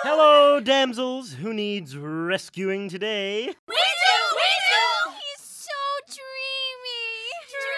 Hello, damsels. Who needs rescuing today? We do! He's so dreamy.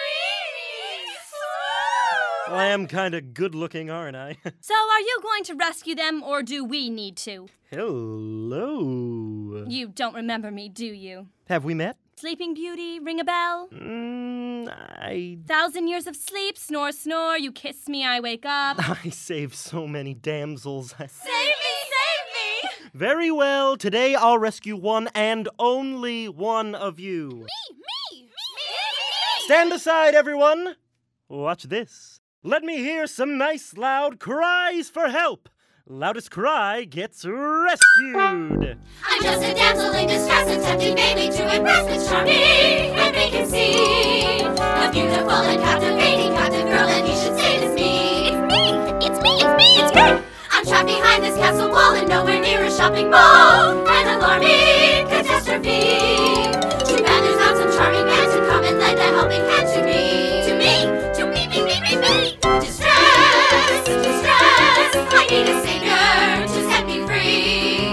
Well, I am kind of good-looking, aren't I? So are you going to rescue them, or do we need to? Hello. You don't remember me, do you? Have we met? Sleeping Beauty, ring a bell? 1,000 years of sleep, snore, snore, you kiss me, I wake up. I saved so many damsels. Save me! Very well. Today I'll rescue one and only one of you. Me! Stand aside, everyone. Watch this. Let me hear some nice loud cries for help. Loudest cry gets rescued. I'm just a damsel in distress, attempting vainly to impress Prince Charming and make him see a beautiful and captivating captive girl, and he should say it's me. It's me. I'm trapped behind this castle wall and nowhere near a shopping mall. An alarming catastrophe. Too bad there's not some charming man to come and lend a helping hand to me. Distress, I need a savior to set me free.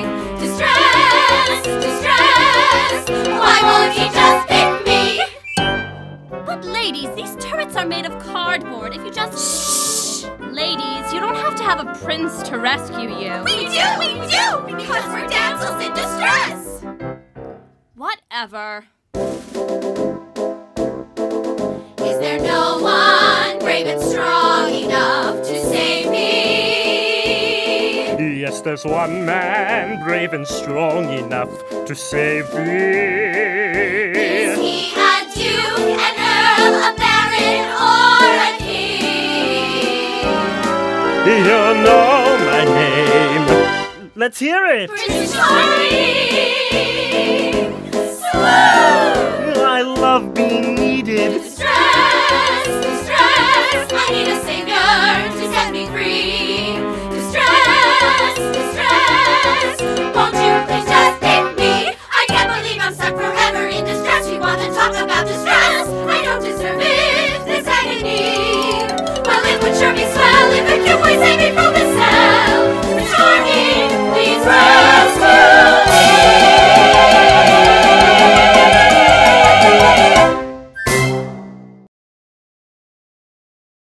Distress, why won't he just pick me? But ladies, these turrets are made of cardboard. If you just... Shh! Ladies, you don't have to have a prince to rescue you. We do, because we're damsels in distress. Whatever. Is there no one brave and strong enough to save me? Yes, there's one man brave and strong enough to save me. Is he a duke, an earl, a baron, or a king? You know my name. Let's hear it. Prince Charming! Swoon! I love being needed.